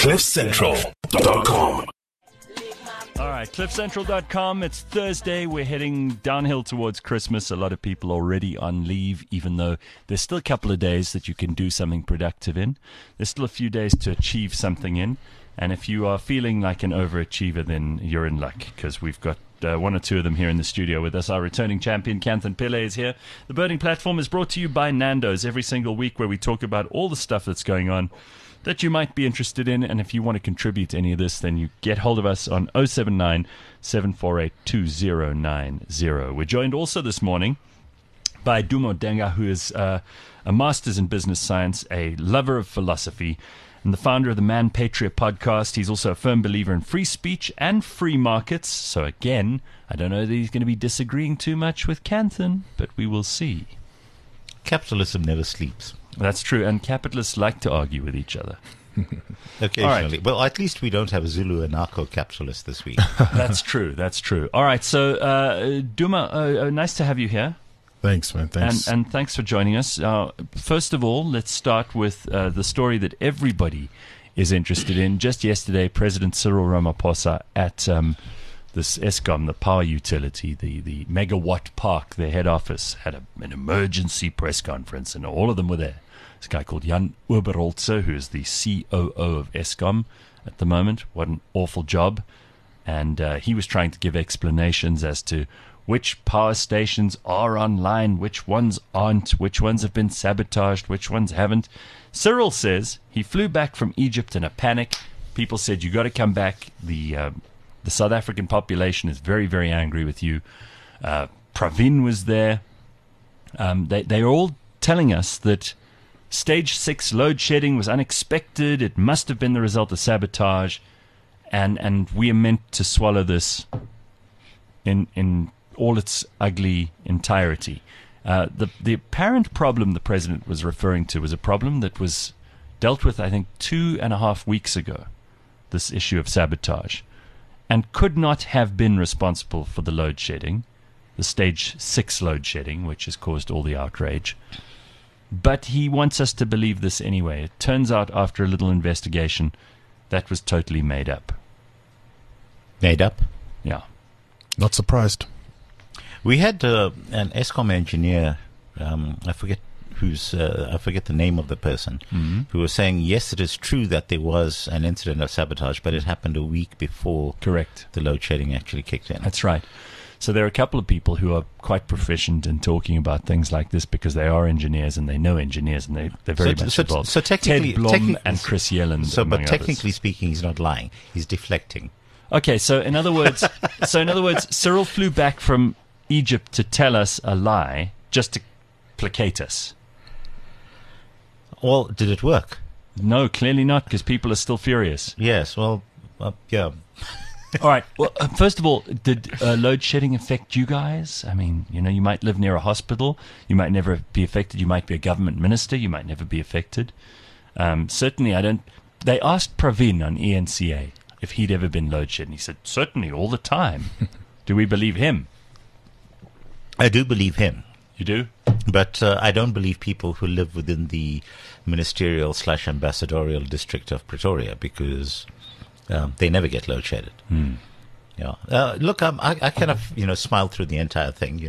CliffCentral.com. All right, cliffcentral.com. It's Thursday. We're heading downhill towards Christmas. A lot of people already on leave, even though there's still a couple of days that you can do something productive in. There's still a few days to achieve something in. And if you are feeling like an overachiever, then you're in luck, because we've got one or two of them here in the studio with us. Our returning champion, Kanthan Pillay, is here. The Burning Platform is brought to you by Nando's every single week, where we talk about all the stuff that's going on that you might be interested in. And if you want to contribute to any of this, then you get hold of us on 079 748 2090. We're joined also this morning by Duma Denga, who is a master's in business science, a lover of philosophy, and the founder of the Man Patriot podcast. He's also a firm believer in free speech and free markets. So again, I don't know that he's going to be disagreeing too much with Kanthan, but we will see. Capitalism never sleeps. That's true, and capitalists like to argue with each other. Occasionally. Right. Well, at least we don't have a Zulu anarcho-capitalist this week. That's true. All right, so Duma, nice to have you here. Thanks, man. Thanks. And thanks for joining us. First of all, let's start with the story that everybody is interested in. Just yesterday, President Cyril Ramaphosa at this Eskom, the power utility, the Megawatt Park, their head office, had an emergency press conference, and all of them were there. This guy called Jan Oberholzer, who is the COO of Eskom at the moment. What an awful job. And he was trying to give explanations as to which power stations are online, which ones aren't, which ones have been sabotaged, which ones haven't. Cyril says he flew back from Egypt in a panic. People said, you got to come back. The South African population is very, very angry with you. Pravin was there. They're all telling us that Stage 6 load shedding was unexpected. It must have been the result of sabotage. And we are meant to swallow this in all its ugly entirety. The apparent problem the president was referring to was a problem that was dealt with, I think, 2.5 weeks ago, this issue of sabotage, and could not have been responsible for the load shedding, the Stage 6 load shedding, which has caused all the outrage. But he wants us to believe this anyway. It turns out, after a little investigation, that was totally made up. Made up? Yeah. Not surprised. We had an Eskom engineer, I forget the name of the person, who was saying, yes, it is true that there was an incident of sabotage, but it happened a week before the load shedding actually kicked in. That's right. So there are a couple of people who are quite proficient in talking about things like this, because they are engineers and they know engineers, and they're very much involved. So technically, Ted Blom and Chris Yellen. But technically speaking, he's not lying. He's deflecting. Okay, so in other words, Cyril flew back from Egypt to tell us a lie just to placate us. Well, did it work? No, clearly not, because people are still furious. Yes, well, yeah. All right. Well, first of all, did load shedding affect you guys? I mean, you might live near a hospital. You might never be affected. You might be a government minister. You might never be affected. Certainly, I don't. They asked Pravin on ENCA if he'd ever been load shedding. He said, certainly, all the time. Do we believe him? I do believe him. You do? But I don't believe people who live within the ministerial/ambassadorial district of Pretoria, because they never get load shedded. Yeah. Look, I kind of smile through the entire thing.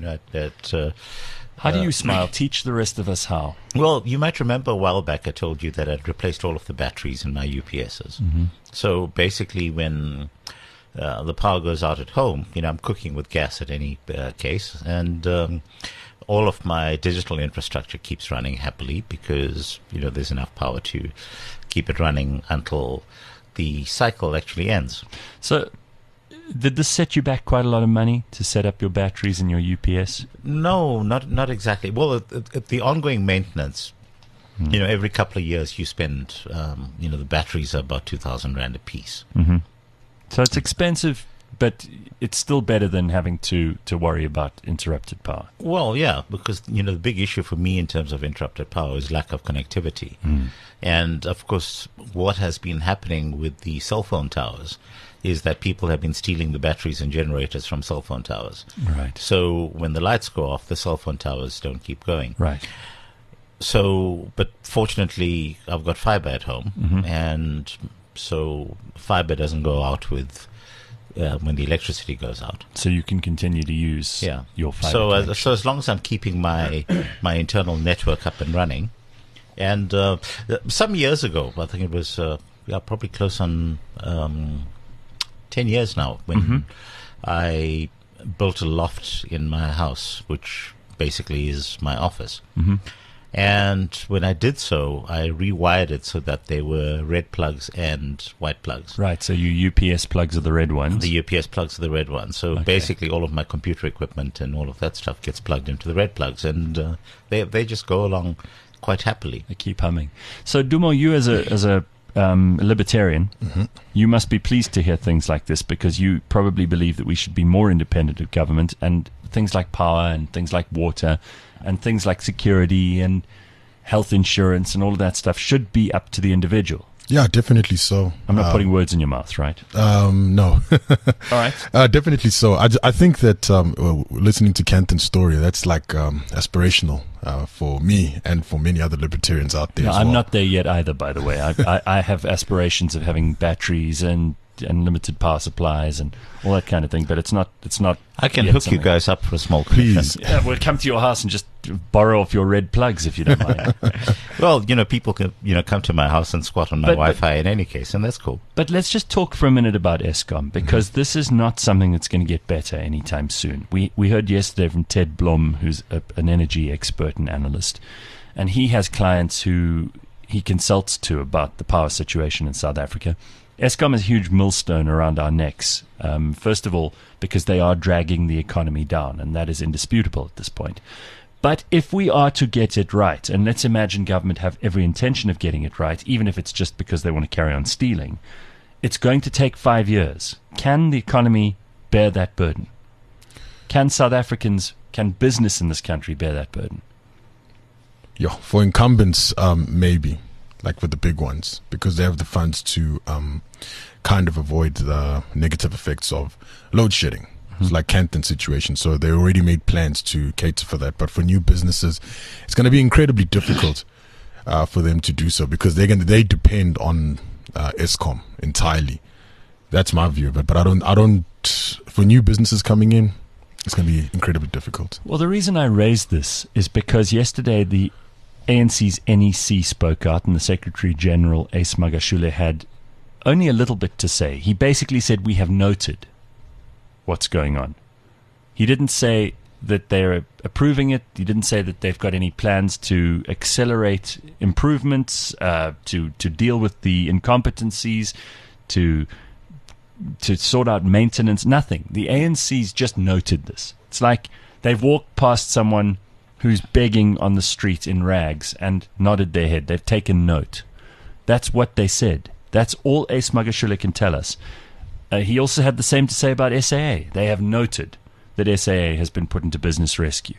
How do you smile? Teach the rest of us how. Well, you might remember a while back I told you that I'd replaced all of the batteries in my UPSs. So basically, when the power goes out at home, I'm cooking with gas at any case, and all of my digital infrastructure keeps running happily, because there's enough power to keep it running until the cycle actually ends. So did this set you back quite a lot of money to set up your batteries in your UPS? No, not exactly. Well, the ongoing maintenance, every couple of years you spend, the batteries are about 2,000 Rand a piece. So it's expensive, but it's still better than having to worry about interrupted power. Well, yeah, because, the big issue for me in terms of interrupted power is lack of connectivity. And, of course, what has been happening with the cell phone towers is that people have been stealing the batteries and generators from cell phone towers. Right. So when the lights go off, the cell phone towers don't keep going. Right. So, but fortunately, I've got fiber at home, and so fiber doesn't go out with when the electricity goes out. So you can continue to use your fiber. So as long as I'm keeping my internal network up and running, and some years ago, I think it was probably close on 10 years now, when I built a loft in my house, which basically is my office. And when I did so, I rewired it so that there were red plugs and white plugs. Right, so your UPS plugs are the red ones. The UPS plugs are the red ones. So basically all of my computer equipment and all of that stuff gets plugged into the red plugs, and they just go along quite happily. They keep humming. So Dumo, you as a libertarian, you must be pleased to hear things like this, because you probably believe that we should be more independent of government, and things like power and things like water and things like security and health insurance and all of that stuff should be up to the individual. Yeah, definitely so. I'm not putting words in your mouth, right? No. All right. Definitely so. I think that listening to Canton's story, that's like aspirational for me and for many other libertarians out there. No, as I'm well. not there yet either, by the way. I have aspirations of having batteries and unlimited power supplies and all that kind of thing, but it's not. I can hook you guys up for a small commission. Please. Yeah, we'll come to your house and just borrow off your red plugs if you don't mind. Well, people can come to my house and squat on my Wi-Fi in any case, and that's cool. But let's just talk for a minute about Eskom, because this is not something that's going to get better anytime soon. We heard yesterday from Ted Blom, who's an energy expert and analyst, and he has clients who he consults to about the power situation in South Africa. Eskom is a huge millstone around our necks, first of all, because they are dragging the economy down, and that is indisputable at this point. But if we are to get it right, and let's imagine government have every intention of getting it right, even if it's just because they want to carry on stealing, it's going to take 5 years. Can the economy bear that burden? Can business in this country bear that burden? Yeah, for incumbents, maybe, like with the big ones, because they have the funds to kind of avoid the negative effects of load shedding. It's like Canton's situation, so they already made plans to cater for that. But for new businesses, it's going to be incredibly difficult for them to do so, because they depend on Eskom entirely. That's my view of it. But I don't. For new businesses coming in, it's going to be incredibly difficult. Well, the reason I raised this is because yesterday the ANC's NEC spoke out, and the Secretary General Ace Magashule had only a little bit to say. He basically said, we have noted what's going on. He didn't say that they're approving it. He didn't say that they've got any plans to accelerate improvements, to deal with the incompetencies, to sort out maintenance, nothing. The ANC's just noted this. It's like they've walked past someone who's begging on the street in rags and nodded their head. They've taken note. That's what they said. That's all Ace Magashule can tell us. He also had the same to say about SAA. They have noted that SAA has been put into business rescue.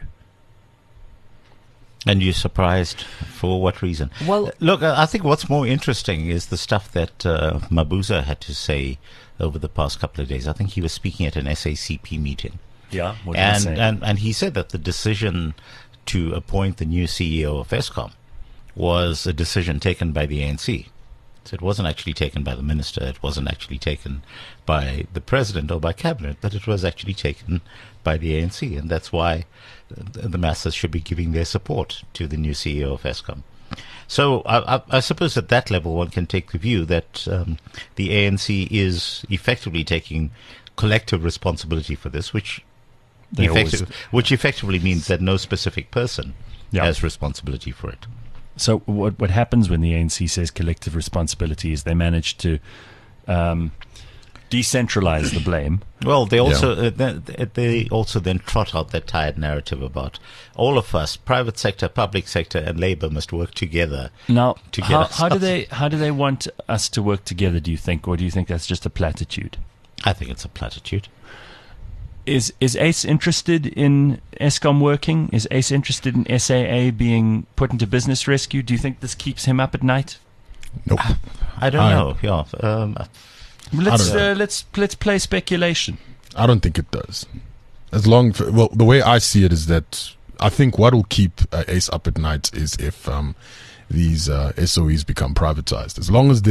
And you're surprised for what reason? Well, look, I think what's more interesting is the stuff that Mabuza had to say over the past couple of days. I think he was speaking at an SACP meeting. Yeah, what did he say? And he said that the decision to appoint the new CEO of Eskom was a decision taken by the ANC. So it wasn't actually taken by the minister, it wasn't actually taken by the president or by cabinet, but it was actually taken by the ANC, and that's why the masses should be giving their support to the new CEO of Eskom. So I suppose at that level one can take the view that the ANC is effectively taking collective responsibility for this, which effectively means that no specific person has responsibility for it. So what happens when the ANC says collective responsibility is they manage to decentralize the blame. Well, they also then trot out that tired narrative about all of us, private sector, public sector, and Labour must work together. Now, how do they want us to work together? Do you think, or do you think that's just a platitude? I think it's a platitude. Is Ace interested in Eskom working? Is Ace interested in SAA being put into business rescue? Do you think this keeps him up at night? Nope. I don't know. Yeah. Let's play speculation. I don't think it does. The way I see it is that I think what will keep Ace up at night is if these SOEs become privatized. As long as they're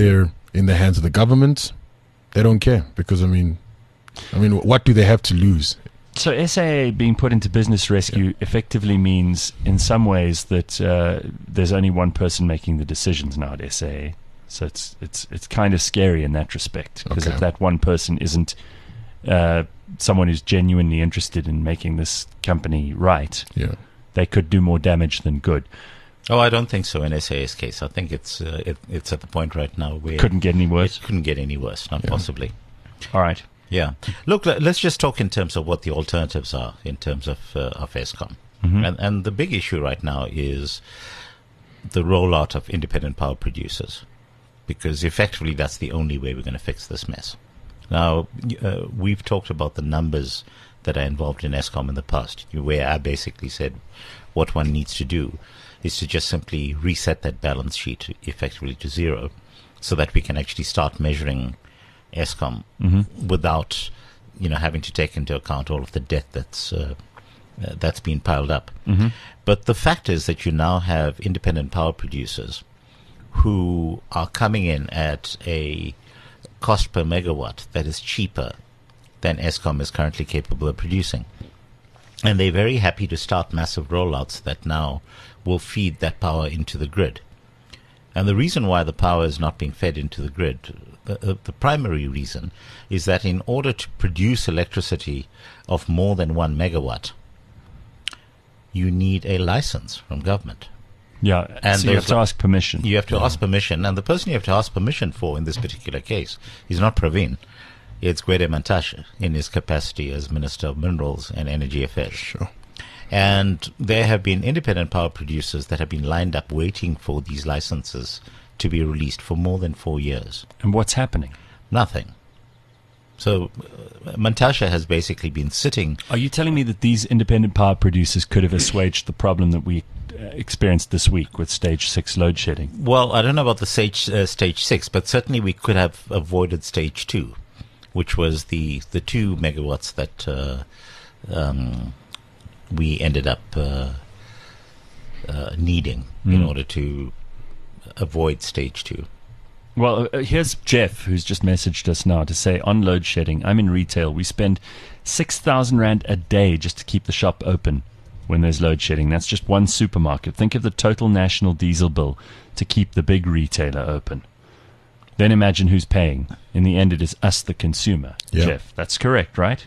in the hands of the government, they don't care because I mean, what do they have to lose? So SAA being put into business rescue effectively means, in some ways, that there's only one person making the decisions now at SAA. So it's kind of scary in that respect, because if that one person isn't someone who's genuinely interested in making this company right, they could do more damage than good. Oh, I don't think so in SAA's case. I think it's at the point right now where couldn't get any worse. It couldn't get any worse, not possibly. All right. Yeah. Look, let's just talk in terms of what the alternatives are in terms of Eskom. And the big issue right now is the rollout of independent power producers, because effectively that's the only way we're going to fix this mess. Now, we've talked about the numbers that are involved in Eskom in the past, where I basically said what one needs to do is to just simply reset that balance sheet effectively to zero, so that we can actually start measuring Eskom without, having to take into account all of the debt that's been piled up. But the fact is that you now have independent power producers who are coming in at a cost per megawatt that is cheaper than Eskom is currently capable of producing. And they're very happy to start massive rollouts that now will feed that power into the grid. And the reason why the power is not being fed into the grid, the primary reason, is that in order to produce electricity of more than 1 megawatt, you need a license from government. Yeah, and so you have to ask permission. You have to ask permission, and the person you have to ask permission for in this particular case is not Praveen. It's Gwede Mantashe in his capacity as Minister of Minerals and Energy Affairs. Sure. And there have been independent power producers that have been lined up waiting for these licenses to be released for more than 4 years. And what's happening? Nothing. So Mantashe has basically been sitting. Are you telling me that these independent power producers could have assuaged the problem that we experienced this week with stage 6 load shedding? Well, I don't know about the stage 6, but certainly we could have avoided stage 2, which was the 2 megawatts that we ended up needing in order to avoid stage 2. Well, here's Jeff, who's just messaged us now to say, on load shedding, I'm in retail. We spend 6,000 Rand a day just to keep the shop open when there's load shedding. That's just one supermarket. Think of the total national diesel bill to keep the big retailer open. Then imagine who's paying. In the end, it is us, the consumer. Yeah. Jeff, that's correct, right?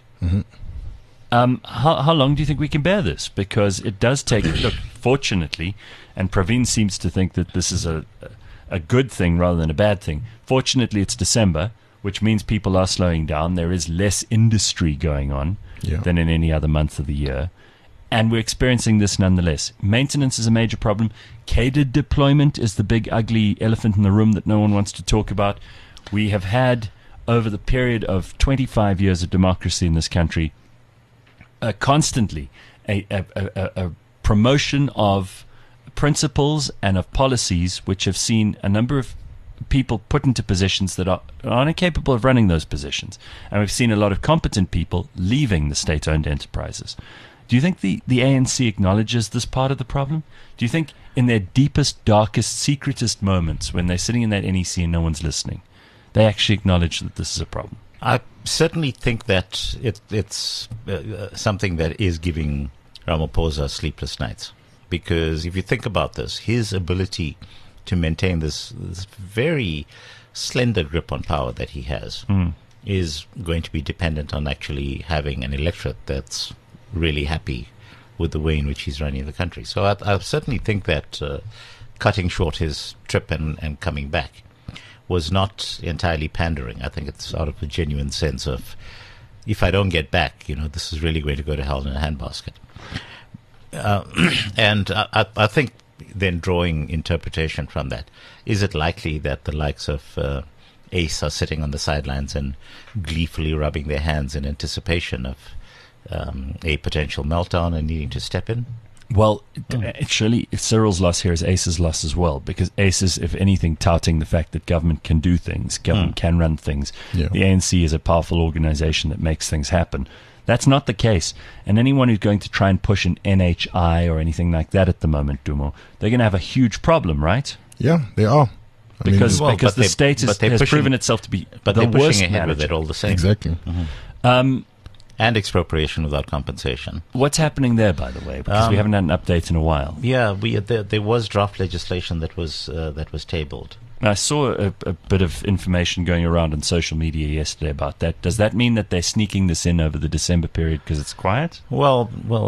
How long do you think we can bear this? Because it does take, look, fortunately, and Praveen seems to think that this is a good thing rather than a bad thing. Fortunately, it's December, which means people are slowing down. There is less industry going on than in any other month of the year. And we're experiencing this nonetheless. Maintenance is a major problem. Catered deployment is the big, ugly elephant in the room that no one wants to talk about. We have had, over the period of 25 years of democracy in this country, constantly a promotion of principles and of policies which have seen a number of people put into positions that are incapable of running those positions. And we've seen a lot of competent people leaving the state-owned enterprises. Do you think the ANC acknowledges this part of the problem? Do you think in their deepest, darkest, secretest moments, when they're sitting in that NEC and no one's listening, they actually acknowledge that this is a problem? I certainly think that it's something that is giving Ramaphosa sleepless nights. Because if you think about this, his ability to maintain this very slender grip on power that he has is going to be dependent on actually having an electorate that's really happy with the way in which he's running the country. So I certainly think that cutting short his trip and coming back was not entirely pandering. I think it's out of a genuine sense of, if I don't get back, this is really going to go to hell in a handbasket. And I think then drawing interpretation from that, is it likely that the likes of ACE are sitting on the sidelines and gleefully rubbing their hands in anticipation of a potential meltdown and needing to step in? Well, surely Cyril's loss here is ACE's loss as well, because ACE is, if anything, touting the fact that government can do things, government can run things. Yeah. The ANC is a powerful organization that makes things happen. That's not the case. And anyone who's going to try and push an NHI or anything like that at the moment, Dumo, they're going to have a huge problem, right? Yeah, they are. because Well, because but the they- state but has they're pushing- proven itself to be But the they're worst pushing ahead with manager. it all the same. Exactly. And expropriation without compensation. What's happening there, by the way? Because we haven't had an update in a while. Yeah, there was draft legislation that was tabled. I saw a bit of information going around on social media yesterday about that. Does that mean that they're sneaking this in over the December period because it's quiet? Well,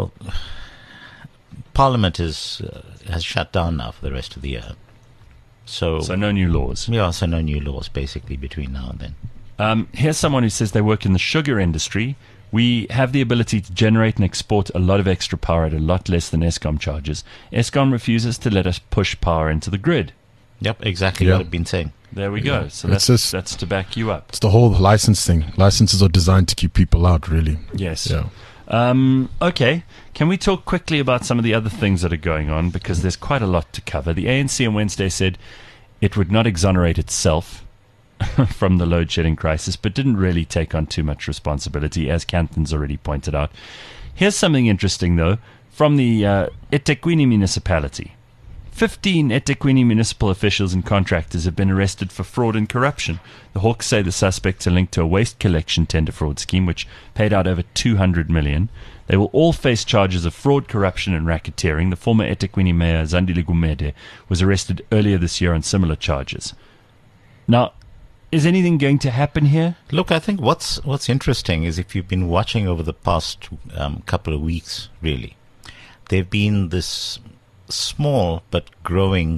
Parliament has shut down now for the rest of the year. So no new laws. yeah, so no new laws basically between now and then. Here's someone who says they work in the sugar industry. We have the ability to generate and export a lot of extra power at a lot less than Eskom charges. Eskom refuses to let us push power into the grid. Yep, exactly Yeah. what I've been saying. There we go. So It's that's, just- that's to back you up. It's the whole license thing. Licenses are designed to keep people out, really. Yes. Yeah. Okay. Can we talk quickly about some of the other things that are going on? Because there's quite a lot to cover. The ANC on Wednesday said it would not exonerate itself from the load shedding crisis, but didn't really take on too much responsibility, as Canthan's already pointed out. Here's something interesting, though, from the eThekwini municipality. 15 eThekwini municipal officials and contractors have been arrested for fraud and corruption. The Hawks say the suspects are linked to a waste collection tender fraud scheme which paid out over 200 million. They will all face charges of fraud, corruption and racketeering. The former eThekwini mayor, Zandile Gumede, was arrested earlier this year on similar charges. Now, is anything going to happen here? Look, I think what's interesting is if you've been watching over the past couple of weeks, really, there've been this small but growing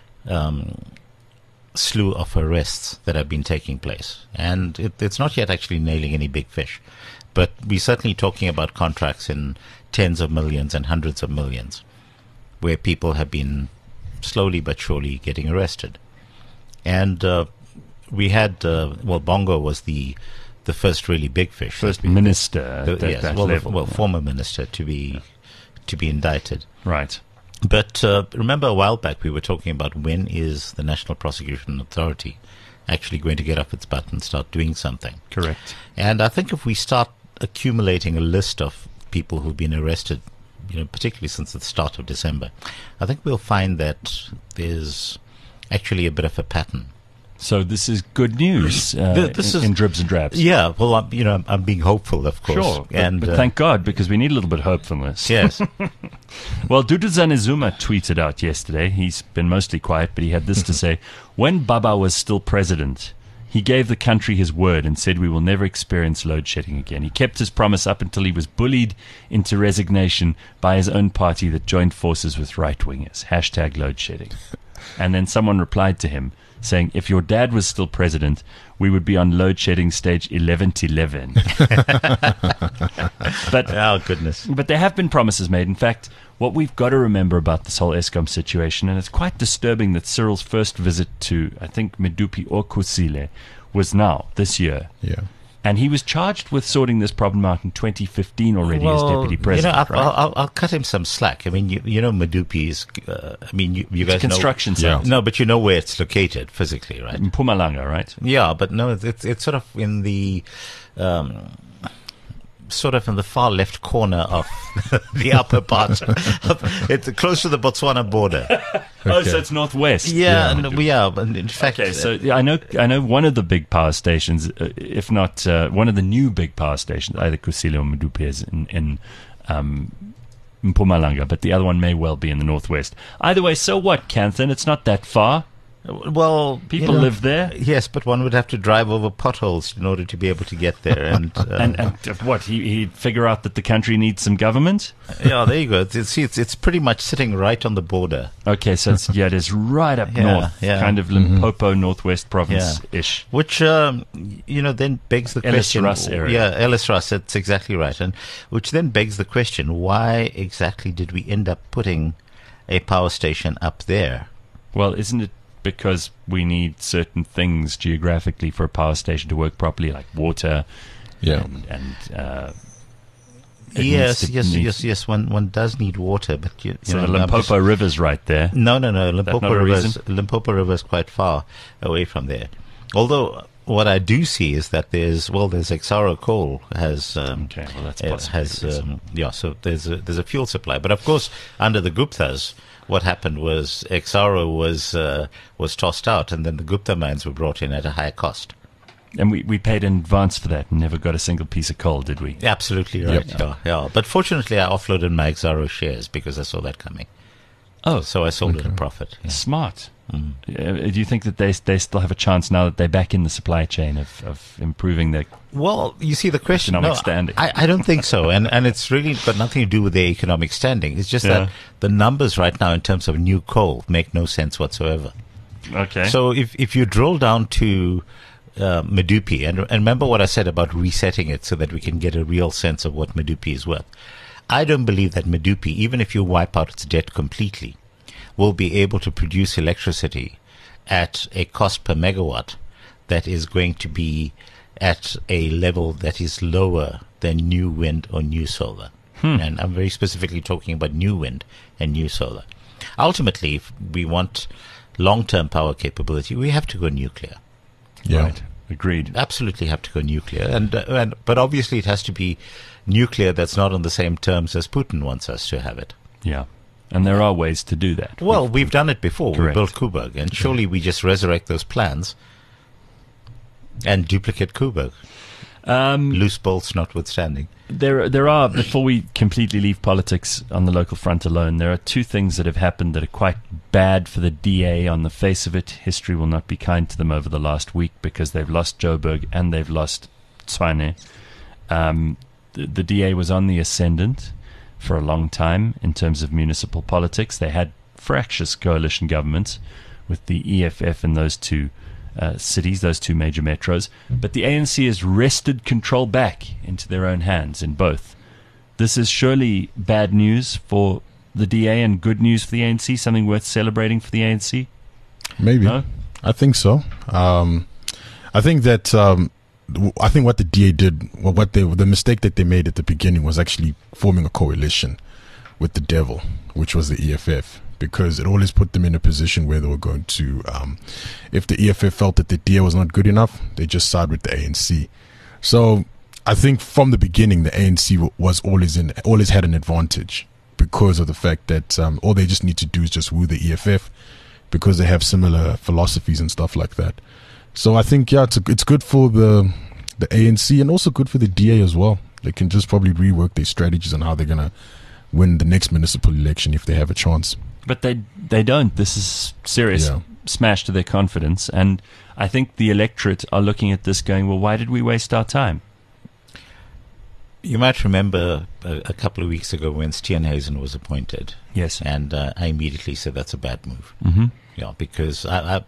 slew of arrests that have been taking place. And it's not yet actually nailing any big fish. But we're certainly talking about contracts in tens of millions and hundreds of millions, where people have been slowly but surely getting arrested. And we had, Bongo was the first really big fish. First minister at that level. Former minister to be indicted. Right. But remember a while back we were talking about when is the National Prosecution Authority actually going to get off its butt and start doing something. Correct. And I think if we start accumulating a list of people who've been arrested, particularly since the start of December, I think we'll find that there's actually a bit of a pattern. So this is good news This is- in dribs and drabs. Yeah, well, I'm being hopeful, of course. Sure, and but thank God, because we need a little bit of hopefulness. yes. Well, Duduzane Zuma tweeted out yesterday. He's been mostly quiet, but he had this to say. When Baba was still president, he gave the country his word and said we will never experience load shedding again. He kept his promise up until he was bullied into resignation by his own party that joined forces with right-wingers. # load shedding. And then someone replied to him saying, if your dad was still president, we would be on load shedding stage 11-11. But Oh, goodness. But there have been promises made. In fact, what we've got to remember about this whole Eskom situation, and it's quite disturbing that Cyril's first visit to, I think, Medupi or Kusile was now, this year. Yeah. And he was charged with sorting this problem out in 2015 already as deputy president, right? I'll cut him some slack. I mean, Medupi is, you guys Construction Yeah. site. know. No, but you know where it's located physically, right? In Mpumalanga, right? Yeah, but no, it's sort of in the sort of in the far left corner of the upper part. It's close to the Botswana border. Oh, so it's northwest. Yeah, but in fact, Okay, so yeah, I know one of the big power stations, if not one of the new big power stations, either Kusile or Medupi is in Mpumalanga, but the other one may well be in the northwest. Either way, so what, Canthan? It's not that far. well, People live there. Yes, but one would have to drive over potholes in order to be able to get there. And, And what, he'd figure out that the country needs some government? yeah, there you go. It's pretty much sitting right on the border. Okay, so it is right up Yeah, north, yeah. kind of Limpopo, northwest province-ish. Which, then begs the Ellis question. Russ area. Yeah, Ellis Russ, that's exactly right. And which then begs the question, why exactly did we end up putting a power station up there? Well, isn't it because we need certain things geographically for a power station to work properly, like water Yeah. and Yes. One does need water, but so the Limpopo River's right there. No. not Limpopo a River is quite far away from there. Although what I do see is that there's Exxaro Coal has Okay, well, that's has possible. so there's a fuel supply, but of course under the Guptas, what happened was Exxaro was tossed out, and then the Gupta mines were brought in at a higher cost. And we paid in advance for that and never got a single piece of coal, did we? Absolutely right. Yeah. But fortunately, I offloaded my Exxaro shares because I saw that coming. Oh, So I sold at a profit. Yeah. smart. Do you think that they still have a chance now that they're back in the supply chain of improving their... Well, you see, the question... Economic standing. I don't think so. And it's really got nothing to do with their economic standing. It's just that the numbers right now in terms of new coal make no sense whatsoever. Okay. So if you drill down to Medupi, and remember what I said about resetting it so that we can get a real sense of what Medupi is worth. I don't believe that Medupi, even if you wipe out its debt completely, will be able to produce electricity at a cost per megawatt that is going to be at a level that is lower than new wind or new solar. And I'm very specifically talking about new wind and new solar. Ultimately, if we want long-term power capability, we have to go nuclear. Yeah. Right. Agreed. Absolutely have to go nuclear. But obviously it has to be nuclear that's not on the same terms as Putin wants us to have it. Yeah. And there are ways to do that. Well, we've done it before. Correct. We built Koeberg, and surely we just resurrect those plans and duplicate Koeberg. Loose bolts notwithstanding. There are, before we completely leave politics on the local front alone, there are two things that have happened that are quite bad for the DA on the face of it. History will not be kind to them over the last week because they've lost Joburg and they've lost Tshwane. The DA was on the ascendant for a long time in terms of municipal politics. They had fractious coalition governments with the EFF in those two cities, those two major metros. But the ANC has wrested control back into their own hands in both. This is surely bad news for the DA and good news for the ANC, something worth celebrating for the ANC? Maybe. No? I think so. I think that I think what the DA did, well, the mistake that they made at the beginning was actually forming a coalition with the devil, which was the EFF, because it always put them in a position where they were going to, if the EFF felt that the DA was not good enough, they just side with the ANC. So I think from the beginning, the ANC was always had an advantage because of the fact that all they just need to do is just woo the EFF because they have similar philosophies and stuff like that. So I think, yeah, it's good for the ANC and also good for the DA as well. They can just probably rework their strategies on how they're going to win the next municipal election if they have a chance. But they don't. This is serious smash to their confidence. And I think the electorate are looking at this going, well, why did we waste our time? You might remember a couple of weeks ago when Steenhuisen was appointed. Yes. And I immediately said that's a bad move. Mm-hmm. Yeah, because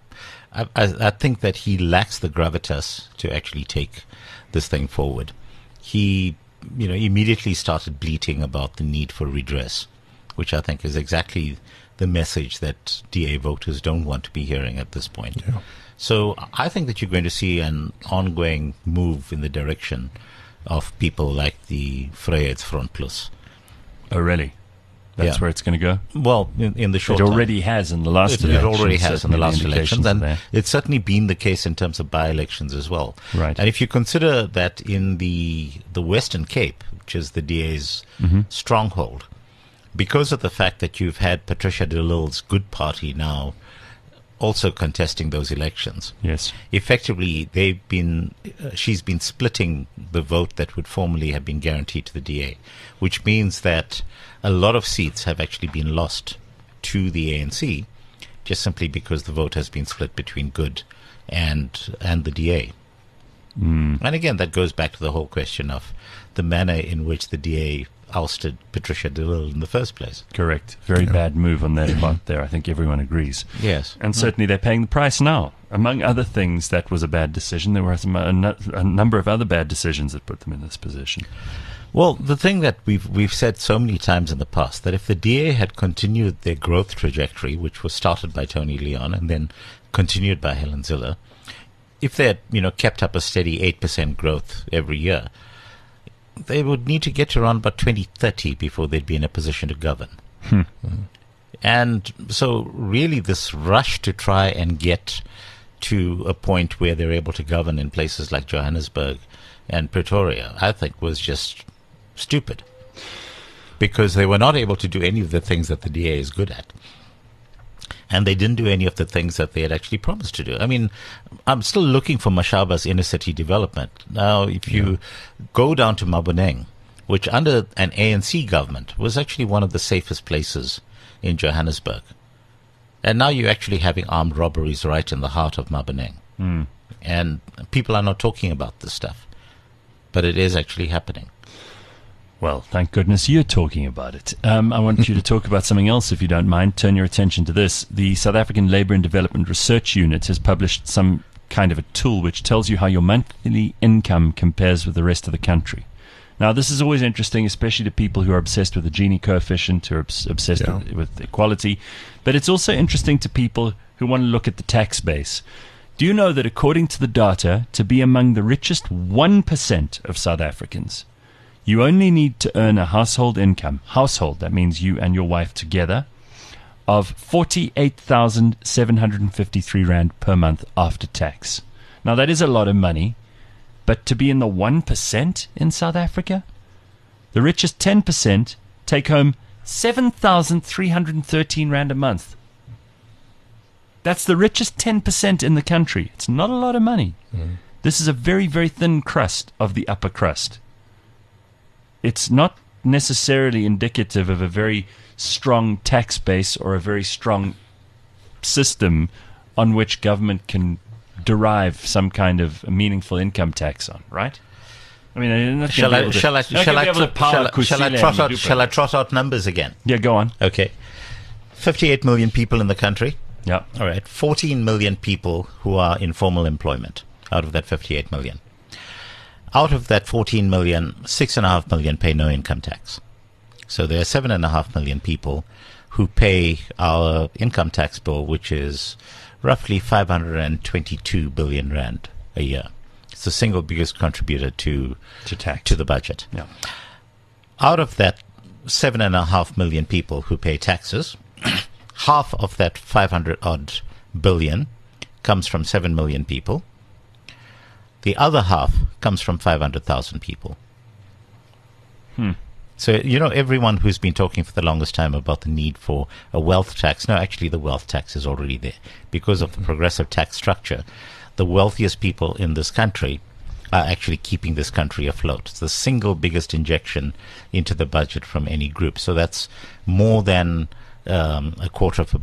I think that he lacks the gravitas to actually take this thing forward. He, immediately started bleating about the need for redress, which I think is exactly the message that DA voters don't want to be hearing at this point. Yeah. So I think that you're going to see an ongoing move in the direction of people like the Vryheidsfront Plus. Oh, really? That's where it's going to go? Well, in the short It term. already has in the last It election. already has in the last elections, and there. it's certainly been the case in terms of by-elections as well. Right. And if you consider that in the Western Cape, which is the DA's stronghold, because of the fact that you've had Patricia de Lille's Good Party now also contesting those elections, Yes. effectively she's been splitting the vote that would formerly have been guaranteed to the DA, which means that a lot of seats have actually been lost to the ANC just simply because the vote has been split between Good and the DA. And again, that goes back to the whole question of the manner in which the DA ousted Patricia de Lille in the first place. Correct. Very bad move on their part there. I think everyone agrees. Yes. And certainly they're paying the price now. Among other things, that was a bad decision. There were a number of other bad decisions that put them in this position. Well, the thing that we've said so many times in the past, that if the DA had continued their growth trajectory, which was started by Tony Leon and then continued by Helen Zille, if they had kept up a steady 8% growth every year, they would need to get to around about 2030 before they'd be in a position to govern. And so really this rush to try and get to a point where they're able to govern in places like Johannesburg and Pretoria, I think was just stupid. Because they were not able to do any of the things that the DA is good at. And they didn't do any of the things that they had actually promised to do. I mean, I'm still looking for Mashaba's inner city development. Now, if you go down to Maboneng, which under an ANC government was actually one of the safest places in Johannesburg. And now you're actually having armed robberies right in the heart of Maboneng. And people are not talking about this stuff. But it is actually happening. Well, thank goodness you're talking about it. I want you to talk about something else, if you don't mind. Turn your attention to this. The South African Labour and Development Research Unit has published some kind of a tool which tells you how your monthly income compares with the rest of the country. Now, this is always interesting, especially to people who are obsessed with the Gini coefficient, who are obsessed with equality. But it's also interesting to people who want to look at the tax base. Do you know that according to the data, to be among the richest 1% of South Africans, you only need to earn a household income, that means you and your wife together, of 48,753 Rand per month after tax. Now, that is a lot of money, but to be in the 1% in South Africa, the richest 10% take home 7,313 Rand a month. That's the richest 10% in the country. It's not a lot of money. This is a very, very thin crust of the upper crust. It's not necessarily indicative of a very strong tax base or a very strong system on which government can derive some kind of meaningful income tax on, right? I mean, shall I trot out numbers again? Yeah, go on. Okay. 58 million people in the country. Yeah. All right. 14 million people who are in formal employment out of that 58 million. Out of that 14 million, 6.5 million pay no income tax. So there are 7.5 million people who pay our income tax bill, which is roughly 522 billion Rand a year. It's the single biggest contributor to tax, to the budget. Yeah. Out of that 7.5 million people who pay taxes, half of that 500 odd billion comes from 7 million people. The other half comes from 500,000 people. So, everyone who's been talking for the longest time about the need for a wealth tax, no, actually the wealth tax is already there. Because of the progressive tax structure, the wealthiest people in this country are actually keeping this country afloat. It's the single biggest injection into the budget from any group. So that's more than a quarter of a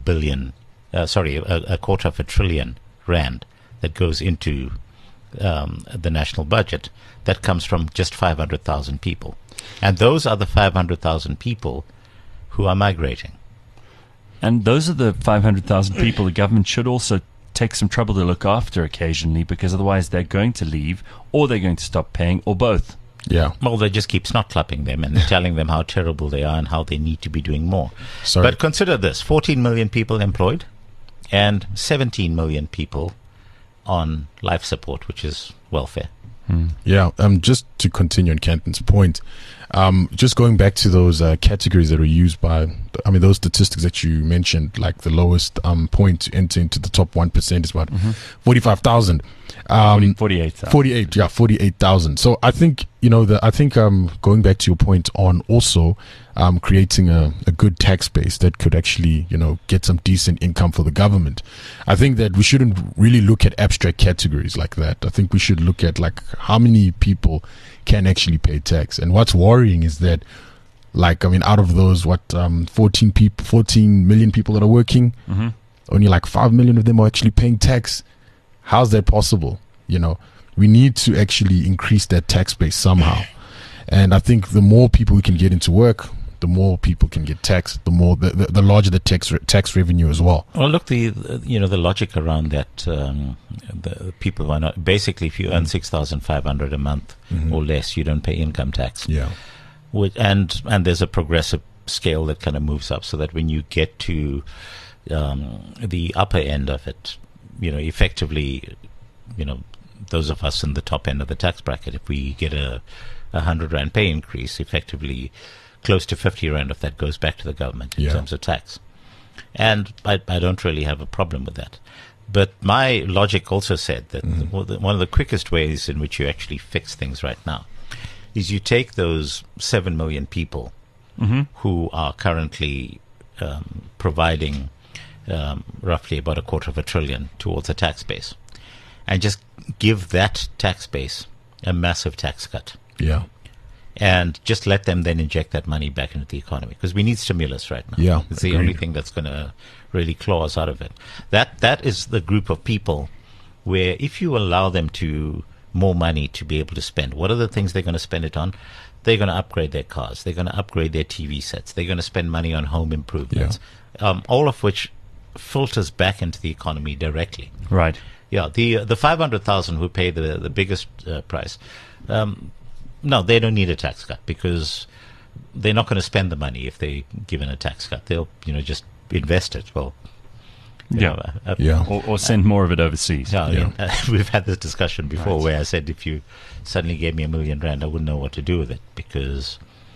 trillion Rand that goes into the national budget. That comes from just 500,000 people. And those are the 500,000 people who are migrating. And those are the 500,000 people the government should also take some trouble to look after occasionally, because otherwise they're going to leave, or they're going to stop paying, or both. Yeah. Well, they just keep snot clapping them and telling them how terrible they are and how they need to be doing more. Sorry. But consider this, 14 million people employed and 17 million people on life support, which is welfare. Yeah, just to continue on Kenton's point, just going back to those categories that were used by, those statistics that you mentioned, like the lowest point to enter into the top 1% is about 45,000. 48,000. 48,000. So I think, going back to your point on also creating a good tax base that could actually, get some decent income for the government. I think that we shouldn't really look at abstract categories like that. I think we should look at how many people can actually pay tax. And what's worrying is that, out of those, 14 million people that are working, only 5 million of them are actually paying tax. How's that possible? We need to actually increase that tax base somehow. And I think the more people we can get into work, the more people can get taxed, the larger the tax revenue as well. Well, look, the logic around that, the people who are not, basically if you earn 6,500 a month or less, you don't pay income tax. Yeah. And there's a progressive scale that kind of moves up, so that when you get to the upper end of it, effectively, those of us in the top end of the tax bracket, if we get a 100 Rand pay increase, effectively close to 50 Rand of that goes back to the government in terms of tax. And I don't really have a problem with that. But my logic also said that one of the quickest ways in which you actually fix things right now is you take those 7 million people who are currently providing roughly about $250 billion towards a tax base, and just give that tax base a massive tax cut. Yeah. And just let them then inject that money back into the economy, because we need stimulus right now. Yeah, it's the only thing that's going to really claw us out of it. That is the group of people where if you allow them to more money to be able to spend, what are the things they're going to spend it on? They're going to upgrade their cars. They're going to upgrade their TV sets. They're going to spend money on home improvements, all of which filters back into the economy directly. Right. Yeah, the 500,000 who pay the biggest price, no, they don't need a tax cut, because they're not going to spend the money if they're given a tax cut. They'll, just invest it. Well, or send more of it overseas. We've had this discussion before, where I said if you suddenly gave me R1 million, I wouldn't know what to do with it, because,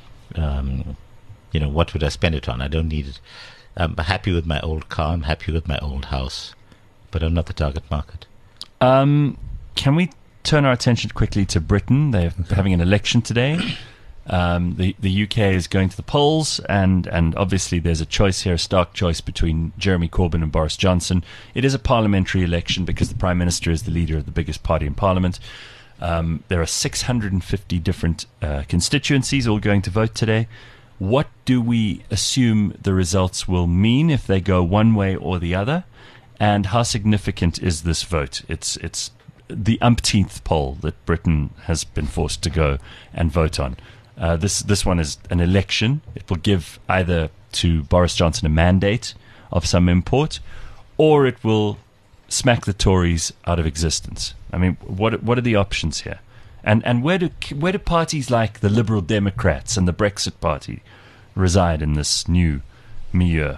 what would I spend it on? I don't need it. I'm happy with my old car. I'm happy with my old house, but I'm not the target market. Can we turn our attention quickly to Britain? They're having an election today. The UK is going to the polls, and obviously there's a choice here, a stark choice between Jeremy Corbyn and Boris Johnson. It is a parliamentary election because the Prime Minister is the leader of the biggest party in Parliament. There are 650 different constituencies all going to vote today. What do we assume the results will mean if they go one way or the other? And how significant is this vote? It's the umpteenth poll that Britain has been forced to go and vote on. This one is an election. It will give either to Boris Johnson a mandate of some import, or it will smack the Tories out of existence. I mean, what are the options here? And where do parties like the Liberal Democrats and the Brexit Party reside in this new milieu?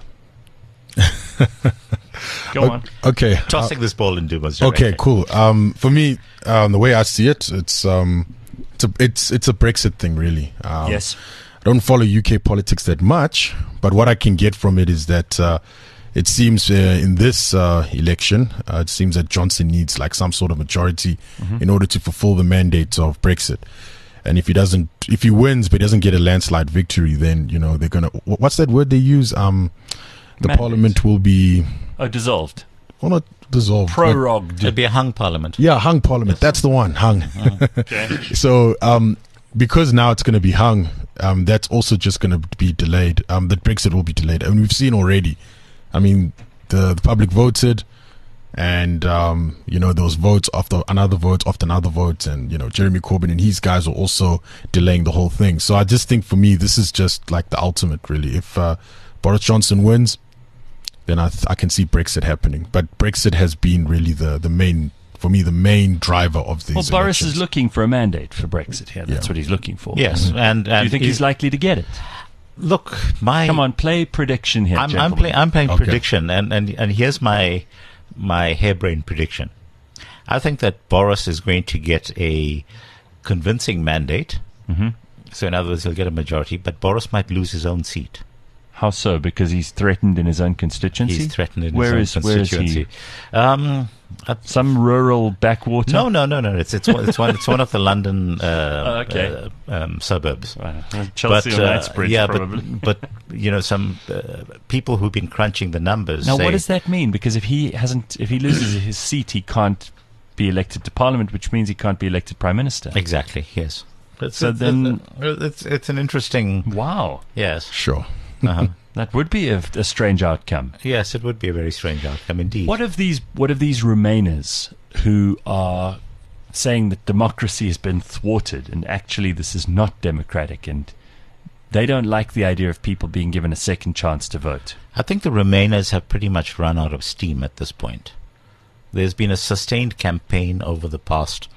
Go on. Okay. Tossing this ball in Duma's direction. direction. Okay, cool. For me, the way I see it, it's a Brexit thing, really. Yes. I don't follow UK politics that much, but what I can get from it is that it seems in this election, it seems that Johnson needs like some sort of majority in order to fulfill the mandate of Brexit. And if he wins but he doesn't get a landslide victory, then they're gonna. What's that word they use? The parliament will be dissolved. Well, not dissolved. Prorogued. It'd be a hung parliament. Yeah, hung parliament. Yes. That's the one. Hung. Okay. So because now it's going to be hung, that's also just going to be delayed. That Brexit will be delayed, and we've seen already. I mean, the public voted, and those votes after another vote, and Jeremy Corbyn and his guys are also delaying the whole thing. So I just think for me, this is just like the ultimate, really. If Boris Johnson wins, then I can see Brexit happening. But Brexit has been really the main driver of these Boris elections. is looking for a mandate for Brexit here. That's what he's looking for. Yes. And do you think he's likely to get it? Look, come on, play prediction here, I'm playing prediction, and here's my harebrained prediction. I think that Boris is going to get a convincing mandate. So in other words, he'll get a majority, but Boris might lose his own seat. How so? Because he's threatened in his own constituency? He's threatened in his own constituency. Where is he? Some rural backwater? No. It's one of the London suburbs. Chelsea or Knightsbridge, probably. but some people who've been crunching the numbers. Now, what does that mean? Because if he loses his seat, he can't be elected to Parliament, which means he can't be elected Prime Minister. Exactly. Yes. It's an interesting. Wow. Yes. Sure. That would be a strange outcome. Yes, it would be a very strange outcome indeed. What of these Remainers who are saying that democracy has been thwarted and actually this is not democratic, and they don't like the idea of people being given a second chance to vote? I think the Remainers have pretty much run out of steam at this point. There's been a sustained campaign over the past,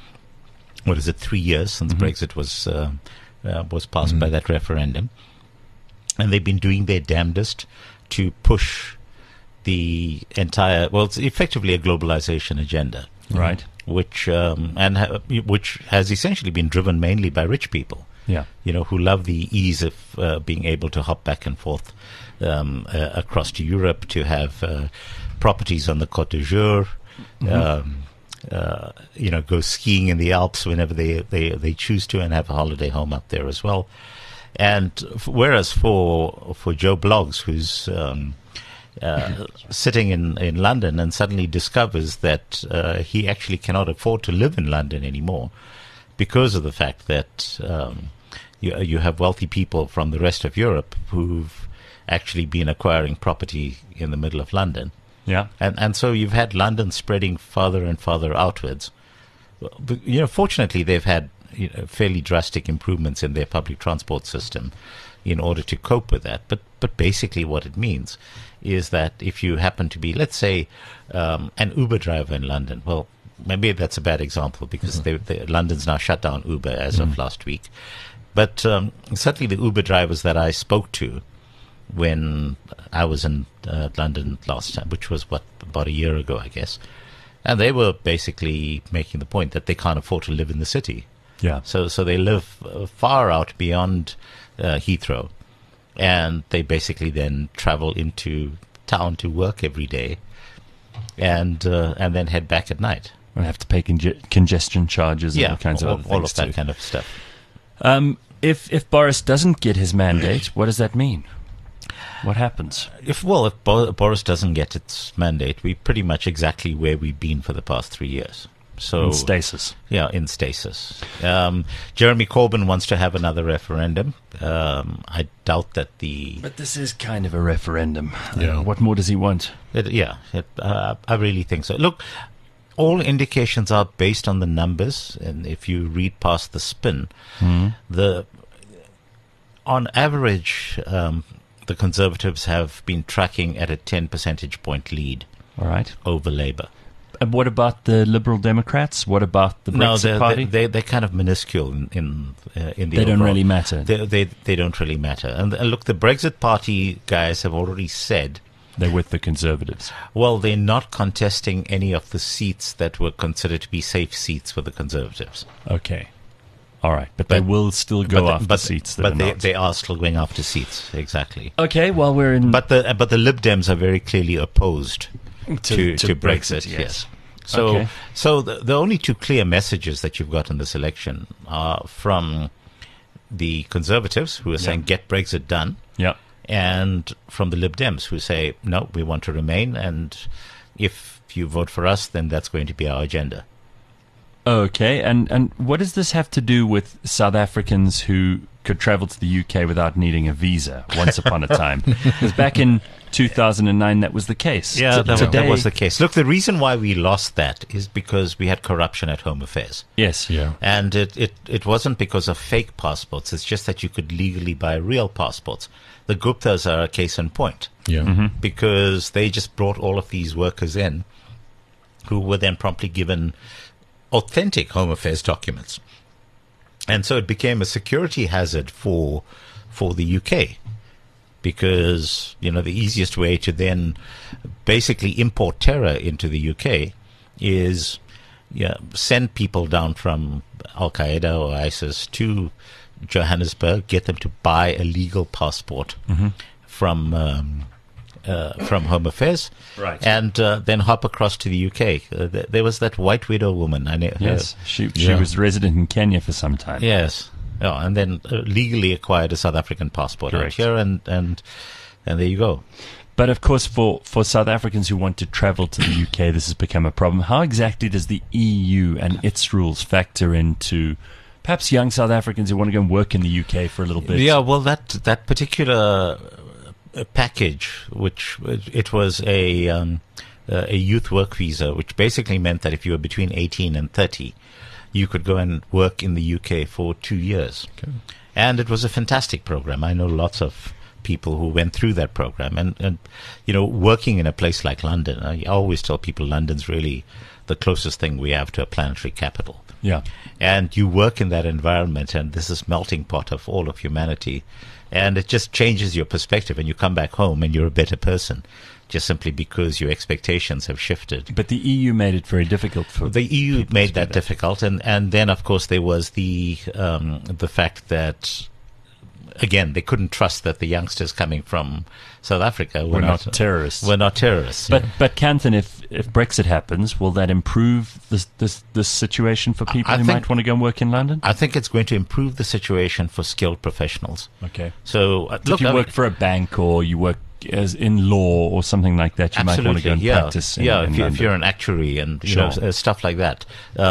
3 years since Brexit was passed by that referendum. And they've been doing their damnedest to push the entire, it's effectively a globalization agenda. Right. Which has essentially been driven mainly by rich people. Yeah. Who love the ease of being able to hop back and forth across to Europe, to have properties on the Côte d'Azur, go skiing in the Alps whenever they choose to, and have a holiday home up there as well. And whereas for Joe Bloggs, who's sitting in London and suddenly discovers that he actually cannot afford to live in London anymore because of the fact that you have wealthy people from the rest of Europe who've actually been acquiring property in the middle of London. Yeah. And so you've had London spreading farther and farther outwards. But, fortunately, they've had fairly drastic improvements in their public transport system in order to cope with that. But basically what it means is that if you happen to be, let's say, an Uber driver in London, well, maybe that's a bad example because London's now shut down Uber as of last week. But certainly the Uber drivers that I spoke to when I was in London last time, which was about a year ago, I guess, and they were basically making the point that they can't afford to live in the city. Yeah. So they live far out beyond Heathrow, and they basically then travel into town to work every day, and then head back at night. We have to pay congestion charges and all kinds of other things all of that too. kind of stuff. If Boris doesn't get his mandate, what does that mean? What happens? If Boris doesn't get its mandate, we're pretty much exactly where we've been for the past 3 years. So In stasis. Yeah, in stasis. Jeremy Corbyn wants to have another referendum. I doubt that But this is kind of a referendum. Yeah. What more does he want? I really think so. Look, all indications are based on the numbers, and if you read past the spin, on average, the Conservatives have been tracking at a 10 percentage point lead All right. over Labour. And what about the Liberal Democrats? What about the Brexit Party? They're kind of minuscule in the They don't overall. really matter. They don't really matter. And look, the Brexit Party guys have already said, They're with the Conservatives. well, they're not contesting any of the seats that were considered to be safe seats for the Conservatives. Okay. All right. But they will still go after seats that are not. They are still going after seats, exactly. Okay, well, we're in... But the Lib Dems are very clearly opposed to Brexit. Brexit, Yes. Okay. So the only two clear messages that you've got in this election are from the Conservatives, who are saying get Brexit done, Yeah. and from the Lib Dems, who say no, we want to remain, and if you vote for us, then that's going to be our agenda. Okay, and what does this have to do with South Africans who could travel to the UK without needing a visa once upon a time? Because back in 2009, that was the case. Yeah, that Today- was the case. Look, the reason why we lost that is because we had corruption at Home Affairs. Yes. Yeah. And it wasn't because of fake passports. It's just that you could legally buy real passports. The Guptas are a case in point. Yeah. Because they just brought all of these workers in who were then promptly given authentic Home Affairs documents. And so it became a security hazard for the UK, because, the easiest way to then basically import terror into the UK is send people down from Al-Qaeda or ISIS to Johannesburg, get them to buy a legal passport from Home Affairs, Right. and then hop across to the UK. There was that white widow woman. I know. Yes. She Yeah. was resident in Kenya for some time. Yes. Yeah, and then legally acquired a South African passport out Correct. here, and there you go. But of course, for South Africans who want to travel to the UK, this has become a problem. How exactly does the EU and its rules factor into perhaps young South Africans who want to go and work in the UK for a little bit? Yeah, well, that particular package, which it was a youth work visa, which basically meant that if you were between 18 and 30, you could go and work in the UK for 2 years. Okay. And it was a fantastic program. I know lots of people who went through that program, and working in a place like London, I always tell people London's really the closest thing we have to a planetary capital. Yeah. And you work in that environment, and this is melting pot of all of humanity, and it just changes your perspective, and you come back home and you're a better person, just simply because your expectations have shifted. But the EU made it very difficult for The EU people made to do that difficult, and then of course there was the fact that, again, they couldn't trust that the youngsters coming from South Africa We're not terrorists. Were not terrorists. But Canton, if if Brexit happens, will that improve this situation for people who might want to go and work in London? I think it's going to improve the situation for skilled professionals. Okay. So, if you work for a bank or you work as in law or something like that, you might want to go and practice in if you're an actuary and stuff like that.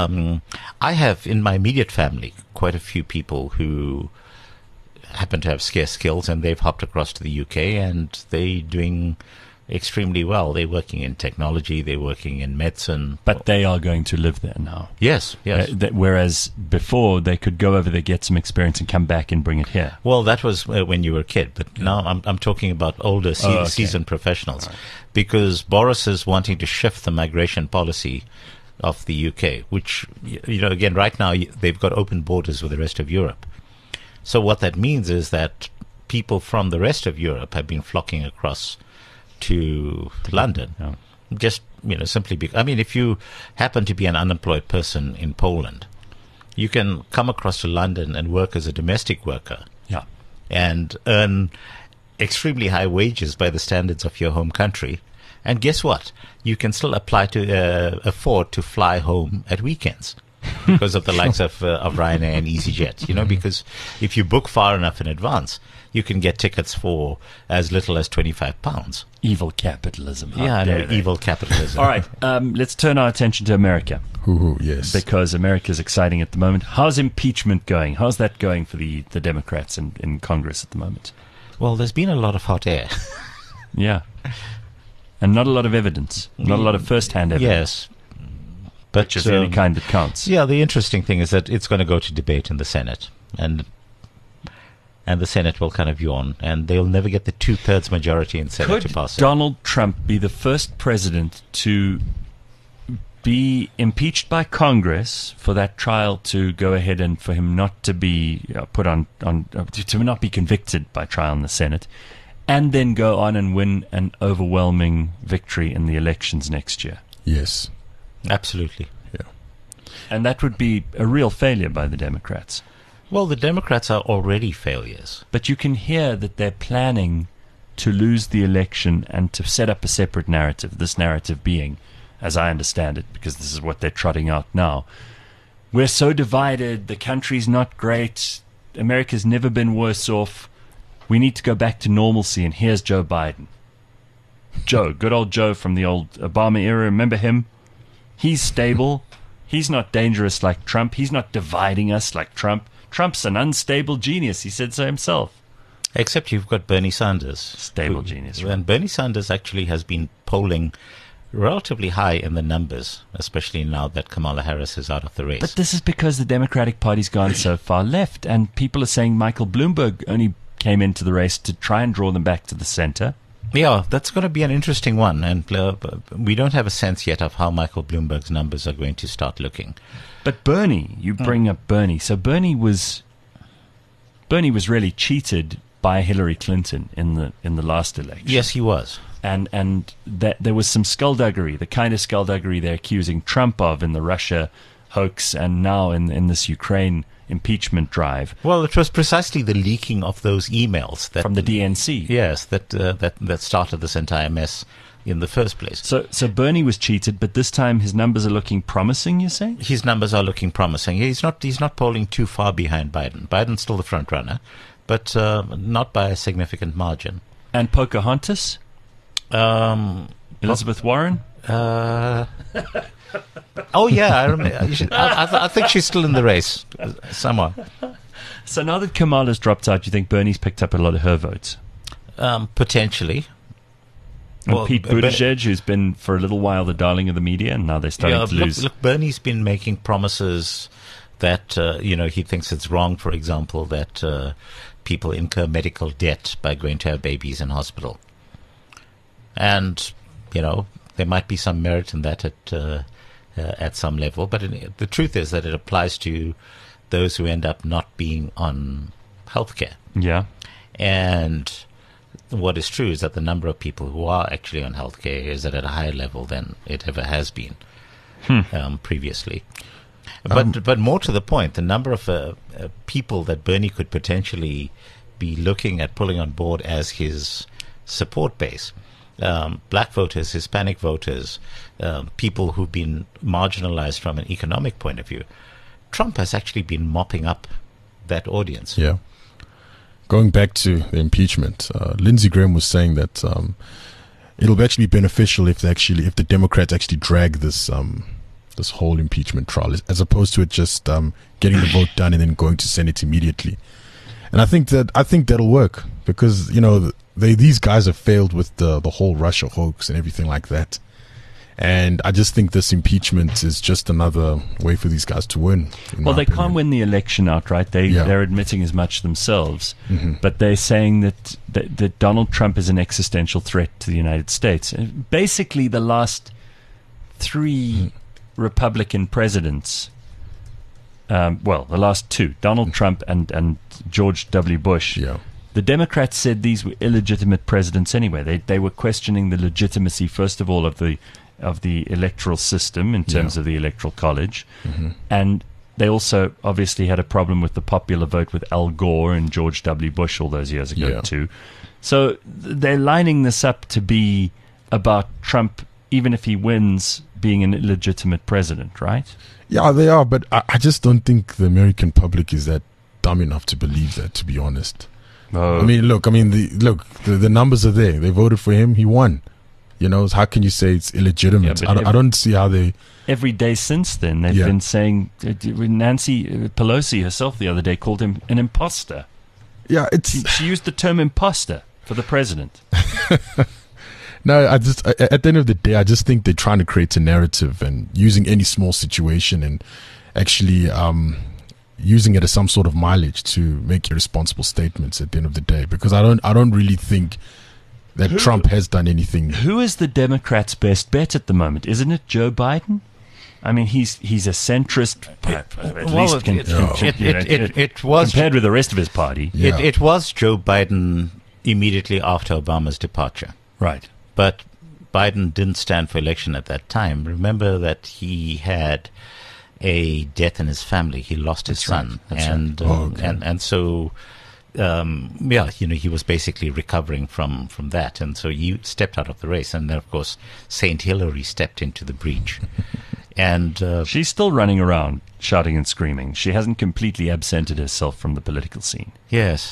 I have in my immediate family quite a few people who happen to have scarce skills, and they've hopped across to the UK, and they're doing extremely well. They're working in technology, they're working in medicine. But they are going to live there now. Yes. Whereas before, they could go over there, get some experience, and come back and bring it here. Well, that was when you were a kid, but now I'm talking about older, seasoned professionals. Right. Because Boris is wanting to shift the migration policy of the UK, which, again, right now, they've got open borders with the rest of Europe. So what that means is that people from the rest of Europe have been flocking across to London. Yeah. Just, simply because, if you happen to be an unemployed person in Poland, you can come across to London and work as a domestic worker. Yeah. And earn extremely high wages by the standards of your home country. And guess what? You can still apply to afford to fly home at weekends. Because of the likes of Ryanair and EasyJet, because if you book far enough in advance, you can get tickets for as little as £25. Evil capitalism. Evil capitalism. All right, let's turn our attention to America. Yes. Because America's exciting at the moment. How's impeachment going? How's that going for the Democrats in Congress at the moment? Well, there's been a lot of hot air. Yeah. And not a lot of evidence. Not a lot of first-hand evidence. Yes. But which is the only kind that counts. Yeah, the interesting thing is that it's going to go to debate in the Senate, and the Senate will kind of yawn, and they'll never get the 2/3 majority in Senate to pass it. Could Donald Trump be the first president to be impeached by Congress for that trial to go ahead and for him not to be put on to not be convicted by trial in the Senate, and then go on and win an overwhelming victory in the elections next year? Yes. Absolutely. Yeah. And that would be a real failure by the Democrats. Well, the Democrats are already failures. But you can hear that they're planning to lose the election and to set up a separate narrative, this narrative being, as I understand it, because this is what they're trotting out now, we're so divided, the country's not great, America's never been worse off, we need to go back to normalcy, and here's Joe Biden. Joe, good old Joe from the old Obama era, remember him? He's stable. He's not dangerous like Trump. He's not dividing us like Trump. Trump's an unstable genius. He said so himself. Except you've got Bernie Sanders. Stable genius. Right? And Bernie Sanders actually has been polling relatively high in the numbers, especially now that Kamala Harris is out of the race. But this is because the Democratic Party's gone so far left, and people are saying Michael Bloomberg only came into the race to try and draw them back to the center. Yeah, that's going to be an interesting one, and we don't have a sense yet of how Michael Bloomberg's numbers are going to start looking. But Bernie, you bring up Bernie. So Bernie was really cheated by Hillary Clinton in the last election. Yes, he was. And that there was some skullduggery, the kind of skullduggery they're accusing Trump of in the Russia hoax, and now in this Ukraine impeachment drive. Well, it was precisely the leaking of those emails from the DNC. Yes, that started this entire mess in the first place. So Bernie was cheated, but this time his numbers are looking promising, you say? His numbers are looking promising. He's not polling too far behind Biden. Biden's still the front runner, but not by a significant margin. And Pocahontas? Elizabeth Warren? Oh yeah, I remember. I think she's still in the race somewhere. So now that Kamala's dropped out, do you think Bernie's picked up a lot of her votes? Potentially. And Pete Buttigieg, who's been for a little while the darling of the media, and now they're starting to lose. Look, Bernie's been making promises that he thinks it's wrong. For example, that people incur medical debt by going to have babies in hospital, and there might be some merit in that at some level, but the truth is that it applies to those who end up not being on healthcare. Yeah. And what is true is that the number of people who are actually on healthcare is at a higher level than it ever has been previously. But more to the point, the number of people that Bernie could potentially be looking at pulling on board as his support base black voters, Hispanic voters, people who've been marginalized from an economic point of view, Trump has actually been mopping up that audience. Yeah. Going back to the impeachment, Lindsey Graham was saying that it'll actually be beneficial if the Democrats actually drag this this whole impeachment trial, as opposed to it just getting the vote done and then going to Senate immediately. And I think that'll work because these guys have failed with the whole Russia hoax and everything like that. And I just think this impeachment is just another way for these guys to win. Well, they can't win the election outright. They're admitting as much themselves. Mm-hmm. But they're saying that Donald Trump is an existential threat to the United States. And basically, the last three Republican presidents, the last two, Donald Trump and George W. Bush, the Democrats said these were illegitimate presidents anyway. They were questioning the legitimacy, first of all, of the electoral system in terms of the Electoral College. Mm-hmm. And they also obviously had a problem with the popular vote with Al Gore and George W. Bush all those years ago too. So they're lining this up to be about Trump, even if he wins, being an illegitimate president, right? Yeah, they are, but I just don't think the American public is that dumb enough to believe that, to be honest. Oh. The numbers are there. They voted for him, he won. How can you say it's illegitimate? I don't see how they... Every day since then, they've been saying... Nancy Pelosi herself the other day called him an imposter. Yeah, She used the term imposter for the president. No, at the end of the day, I just think they're trying to create a narrative and using any small situation and actually using it as some sort of mileage to make irresponsible statements at the end of the day. Because I don't really think that Trump has done anything. Who is the Democrats' best bet at the moment? Isn't it Joe Biden? I mean, he's a centrist. It was compared with the rest of his party. Yeah. It was Joe Biden immediately after Obama's departure. Right. But Biden didn't stand for election at that time. Remember that he had a death in his family. He lost his son. And so... he was basically recovering from that, and so he stepped out of the race, and then of course Saint Hillary stepped into the breach, and she's still running around shouting and screaming. She hasn't completely absented herself from the political scene. Yes,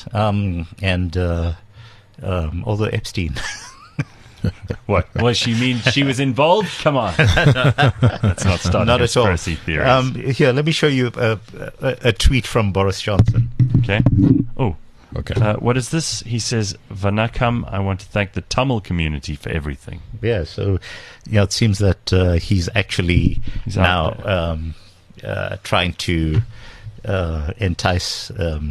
although Epstein. What? Well, she mean she was involved? Come on. Let's not start conspiracy theories. Here, let me show you a tweet from Boris Johnson. Okay. Oh. Okay. What is this? He says, Vanakam, I want to thank the Tamil community for everything. Yeah, so it seems that he's actually now trying to entice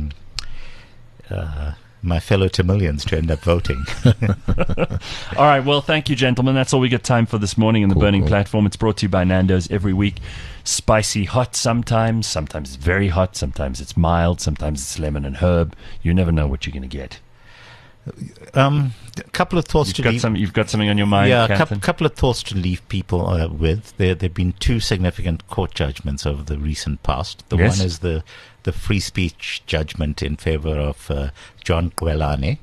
my fellow Tamilians to end up voting. All right, well, thank you, gentlemen. That's all we got time for this morning in the Burning Platform. It's brought to you by Nando's every week. Spicy hot sometimes it's very hot, sometimes it's mild, sometimes it's lemon and herb. You never know what you're going to get. A couple of thoughts You've got something on your mind, Captain? A couple of thoughts to leave people with. There have been two significant court judgments over the recent past. The one is the free speech judgment in favor of John Kwelane,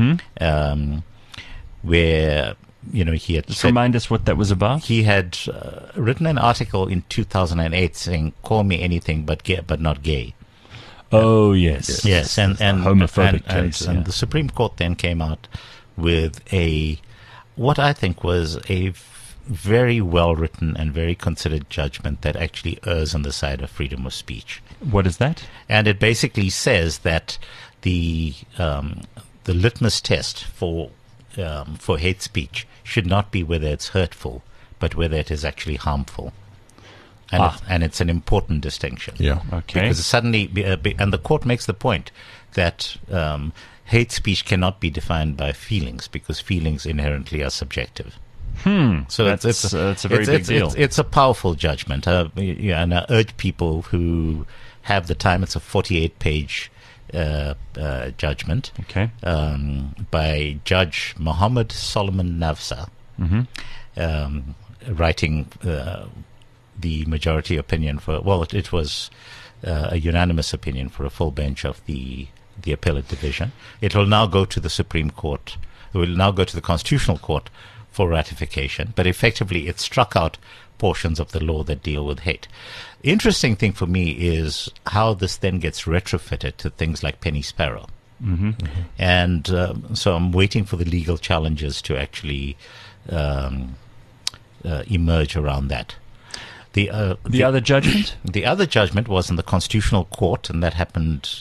where he had just remind us what that was about. He had written an article in 2008 saying, "Call me anything but not gay." Oh yes, and homophobic case. And the Supreme Court then came out with what I think was a very well written and very considered judgment that actually errs on the side of freedom of speech. What is that? And it basically says that the litmus test for hate speech should not be whether it's hurtful, but whether it is actually harmful. And it's an important distinction. Yeah. Okay. Because suddenly, and the court makes the point that hate speech cannot be defined by feelings because feelings inherently are subjective. So it's a very big deal. It's a powerful judgment. And I urge people who have the time. It's a 48-page judgment. Okay. By Judge Muhammad Solomon Navsa, writing the majority opinion it was a unanimous opinion for a full bench of the appellate division. It will now go to the Supreme Court. It will now go to the Constitutional Court for ratification, but effectively it struck out portions of the law that deal with hate. The interesting thing for me is how this then gets retrofitted to things like Penny Sparrow. Mm-hmm. And so I'm waiting for the legal challenges to actually emerge around that. The other judgment? The other judgment was in the Constitutional Court, and that happened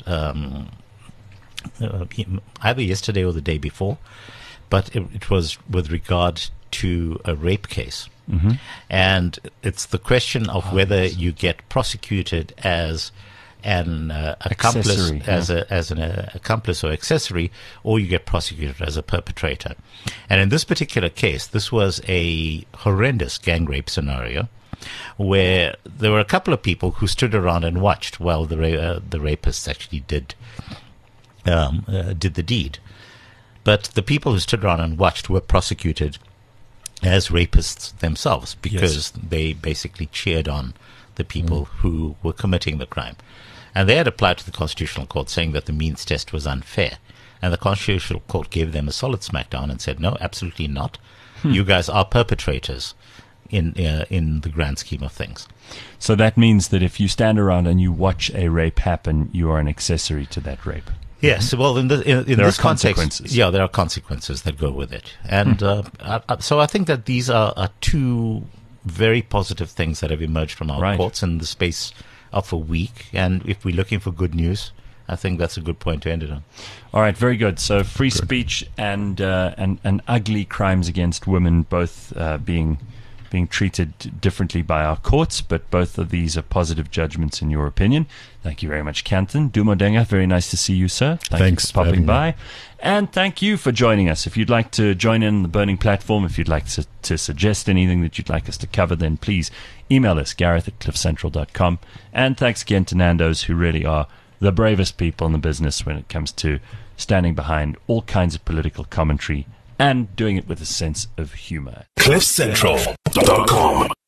either yesterday or the day before, but it was with regard to a rape case. Mm-hmm. And it's the question of whether you get prosecuted as an accomplice, as an accomplice or accessory, or you get prosecuted as a perpetrator. And in this particular case, this was a horrendous gang rape scenario, where there were a couple of people who stood around and watched while the rapists actually did the deed. But the people who stood around and watched were prosecuted as rapists themselves, because they basically cheered on the people who were committing the crime. And they had applied to the Constitutional Court saying that the means test was unfair. And the Constitutional Court gave them a solid smackdown and said, no, absolutely not. You guys are perpetrators in the grand scheme of things. So that means that if you stand around and you watch a rape happen, you are an accessory to that rape. Yes, well, in this context, there are consequences that go with it. And so I think that these are two very positive things that have emerged from our courts in the space of a week. And if we're looking for good news, I think that's a good point to end it on. All right, very good. So free speech and ugly crimes against women both being treated differently by our courts, but both of these are positive judgments in your opinion. Thank you very much, Canton. Dumodenga, very nice to see you, sir. Thanks for popping by. And thank you for joining us. If you'd like to join in the Burning Platform, if you'd like to suggest anything that you'd like us to cover, then please email us, gareth@cliffcentral.com. And thanks again to Nando's, who really are the bravest people in the business when it comes to standing behind all kinds of political commentary and doing it with a sense of humor. cliffcentral.com